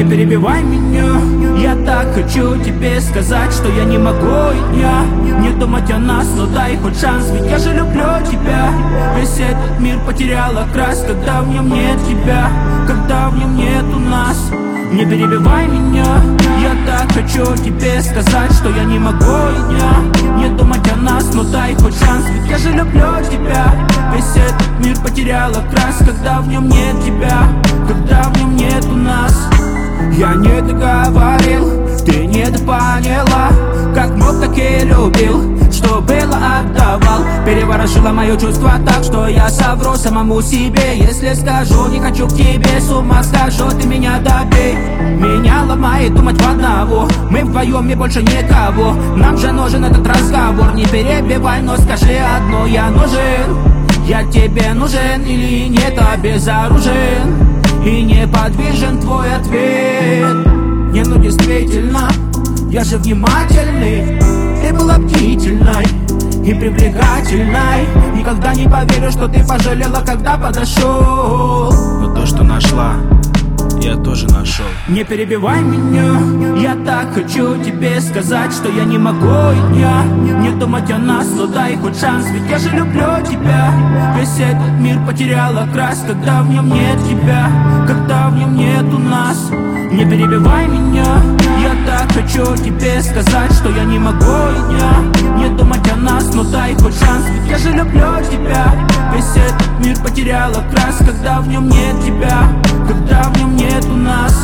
Не перебивай меня, я так хочу тебе сказать, что я не могу и дня не думать о нас, но дай хоть шанс, ведь я же люблю тебя. Весь этот мир потерял окрас, когда в нем нет тебя, когда в нем нету нас. Не перебивай меня, я так хочу тебе сказать, что я не могу и дня не думать о нас, но дай хоть шанс, ведь я же люблю тебя. Весь этот мир потерял окрас, когда в нем нет тебя, когда в нем нету нас. Я не договорил, ты недопоняла, как мог, так и любил, что было отдавал. Переворошила моё чувство так, что я совру самому себе, если скажу, не хочу к тебе, с ума схожу, ты меня добей. Меня ломает думать в одного, мы вдвоем и больше никого. Нам же нужен этот разговор, не перебивай, но скажи одно: я нужен, я тебе нужен или нет, обезоружен и неподвижен твой ответ. Не, ну действительно, я же внимательный, ты была бдительной и привлекательной. Никогда не поверю, что ты пожалела, когда подошел. Но то, что нашла, я тоже нашел. Не перебивай меня, я так хочу тебе сказать, что я не могу и дня не думать о нас, но дай хоть шанс, ведь я же люблю тебя. Весь этот мир потерял окрас, когда в нем нет тебя, когда в нем нету нас. Не перебивай меня, я так хочу тебе сказать, что я не могу и дня не думать о нас, но дай хоть шанс, ведь я же люблю тебя. Весь этот мир потерял окрас, когда в нем нет тебя, когда в нем нету нас.